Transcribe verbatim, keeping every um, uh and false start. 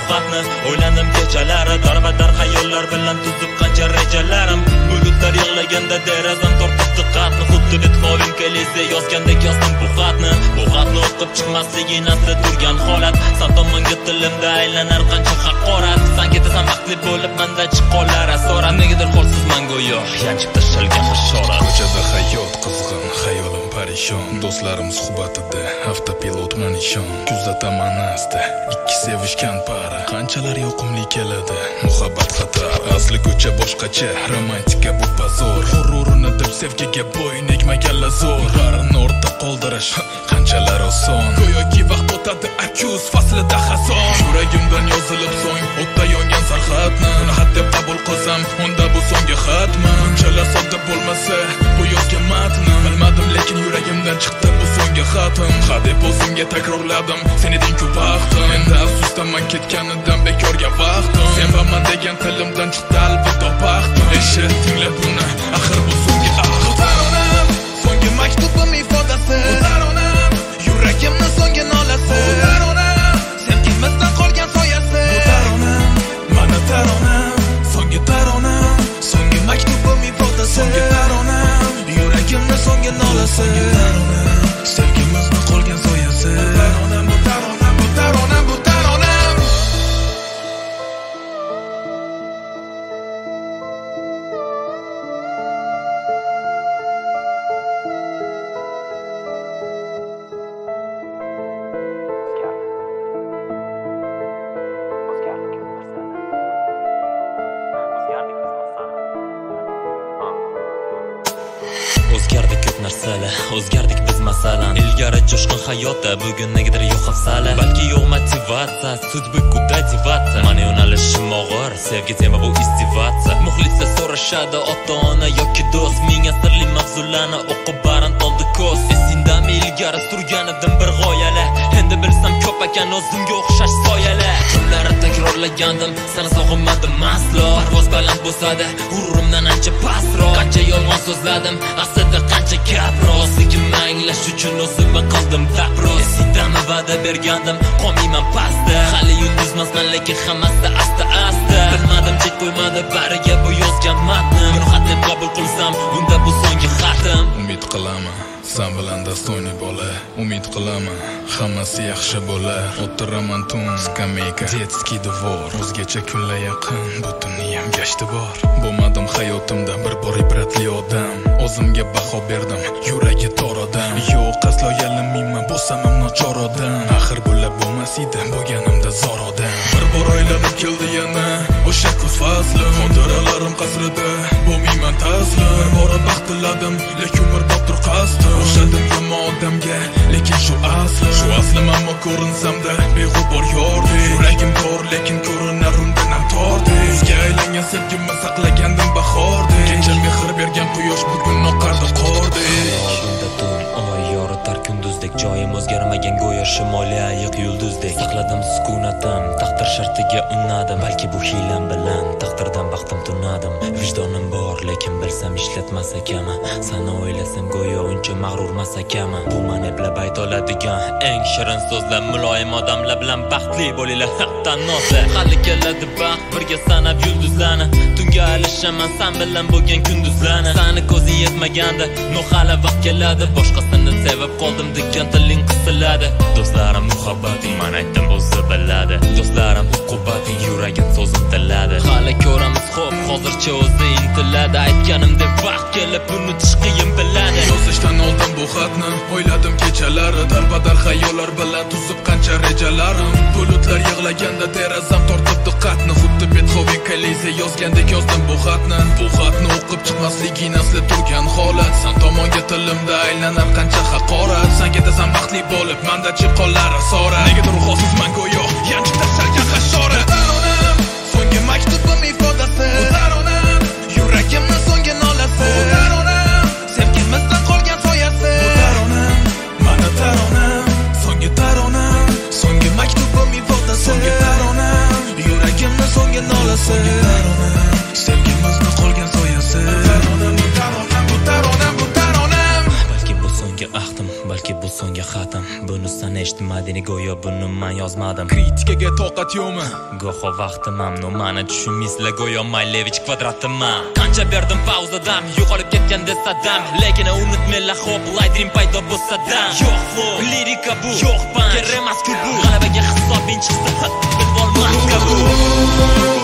xatni. O'ylandim kechalari darbadar xayollar bilan tuzib qancha rejalarim. Bulutlar yig'laganda derazam tortib diqqatni, xuddi Beethoven kelisi yozgandek yozdim bu xatni. Bu xatni o'qib chiqmasligi nasli turgan holat, san tomonga tilimda aylanar qancha haqorat. San ketasan vaqtli bo'lib manda chiqqonlar asorat, negadir holsizman go'yo yanchib tashalgan hashorat. Ko'chada hayot qizg'in, xayolim parishon, do'stlarim suhbatida avtopilot manishon. Kuzataman asta ikki sevishgan para, qanchalar yoqimli keladi muhabbat xatar. Asli ko'cha boshqacha, romantika bu pozor, g'ururini deb sevgiga bo'yin egmaganlar zo'r. Barini ortda qoldirish qanchalar oson, go'yoki vaqt o'tadi akuz faslida xazon. Yuragimdan yozilib so'ng o'tda yongan sarxatni, xat deb qabul qilsam unda bu so'nggi xatmi? Unchalar sodda bo'lmasa bu yozgan matni, bilmadim lekin yuragimdan chiqdi bu so'nggi xatim. Hadeb o'zimga takrorladim, sen eding ku baxtim. Endi afsusdaman ketganidan bekorga vaqtim. Sen va men degan tilimdan chiqdi albatta baxtim. Eshit tingla buni, axir bu so'nggi ahd. Taronam, so'nggi maktubim ifodasi. Taronam, yuragimni so'nggi nolasi. Taronam, sevgimizdan qolgan soyasi. Taronam, mana taronam, so'nggi taronam, so'nggi maktubim ifodasi. So'nggi taronam, yuragimni so'nggi nolasi. Taronam, sevgimizdan qolgan soyasi. Taronam, bu taronam, bu taronam, bu taronam. O'zgardik ko'p narsalar, o'zgardik biz masalan. Ilgari jo'shqin hayotda, bugun negadir yo'q hafsala. Balki yo'q motivatsiya, судьбы куда деваться. Mani yo'nalishim og'ir, sevgi tema bu istivatsiya. Muxlislar so'rashadi ota-ona yoki do'st, menga sirli mavzularni o'qib baran toldi ko'z. Esingdami ilgari surganidim bir g'oyalar, endi bilsam ko'p ekan o'zimga o'xshash soyalar. Kunlari takrorlagandim, sana sog'inmadim aslo. Parvoz baland bo'lsa-da, g'ururimdan ancha pastroq. Qancha yolg'on so'zladim, aslida qancha gap rost, lekin anglash uchun o'zimni qildim taproz. Esingdami va'da bergandim, qolmayman pastda. Hali yulduzmasman lekin hammasi asta asta. Bilmadim chek qo'ymadi bariga bu yozgan matnim. Bir xat deb qabul qilsam, unda bu so'nggi xatim. Umid qilaman sen bilan dostойный bola, umid qilaman hammasi yaxshi bo'lar. O'tiraman tun skameyka, детский двор, o'zgacha kunlar yaqin, butuniyam gashti bor. Bo'lmadim hayotimda bir bor ibratli odam, o'zimga baho berdim, yuragi tor odam. Yo'q aslo yalinmayman, bo'lsam ham nochor odam. Axir bular bo'lmas edi, bo'lganimda zor odam. Bir bor aylanib keldi yana o'sha kuz fasli, xotiralarim qasrida bo'lmayman taslim. Bir bor baxt tiladim, lekin bir botir qasdim. O'xshadim yomon odamga, lekin shu asli. Shu aslim ammo ko'rinsamda beg'ubor yordek. Yuragim tor, lekin ko'rinar undan ham tordek. Bizga aylangan sevgimni saqlagandim bahordek. Kecha mehr bergan quyosh bugun oqardi qordek. Oldinda tun, oy yoritar kunduzdek, joyim o'zgarmagan go'yo shimoliy ayiq yulduzdek. Saqladim sukunatim, taqdir shartiga unnadim. Balki bu hiylam bilan taqdirdan baxtim tunadim. Vijdonim bor, lekin bilsam ishlatmas ekanman. Sani o'ylasam go'yo uncha mag'rurmas ekanman. Bu men eplab aytoladigan eng shirin so'zlar. Muloyim odamlar bilan baxtli bo'linglar, hatto noslar. Hali keladi baxt, birga sanab yulduzlarni. Tunga alishaman san bilan bo'lgan kunduzlarni. Sani ko'zi yetmaganda, no hali vaqt keladi. Boshqasini sevib qoldim degan tiling qisiladi. Do'stlarim muhabbating, men aytdim o'zi biladi. Do'stlarim uqubating, yuragim so'zim tiladi. Hali ko'ramiz xo'p, hozircha o'zi intiladi. Aytganimdek vaqt kelib unutish qiyin biladi. Yozishdan oldin bu xatni o'yladim kechalari, darbadar xayollar bilan tuzib qancha rejalarim. Bulutlar yig'laganda derazam tortib diqqatni, xuddi Beethoven kelisi yozgandek yozdim bu xatni. Bu xatni o'qib chiqmasligi nasli turgan holat, san tomonga tilimda aylanar qancha haqorat. San ketasan baxtli bo'lib, manda chiqqonlar asorat. Negadir ruhsizman go'yo yanchib tashalgan hashorat. Taronam, so'nggi maktubim ifodasi. Taronam, yuragimni so'nggi nolasi. Taronam, sevgimizdan qolgan soyasi. Taronam, mana taronam, so'nggi taronam, so'nggi maktubim ifodasi. So'nggi taronam, yuragimni so'nggi nolasi. Taronam, sevgimizdan qolgan soyasi. Taronam, bu taronam, bu taronam, bu taronam. Balki bu so'nggi ahdim, balki bu so'nggi xatim bunisidan eshitmading go'yo buni men yozmadim kritikaga toqat yo'qmi go'ho vaqtim mamnun mani tushunmaysizlar go'yo Maylevich kvadratiman qancha berdim pauzadan yo'qolib ketgan desadam lekin unutmanglar hop laydrim paydo bo'lsa-da yo'q flow lirika bu yo'q pan kerak emas ku bu g'alabaga hisobing chiqsa futbol mahka bu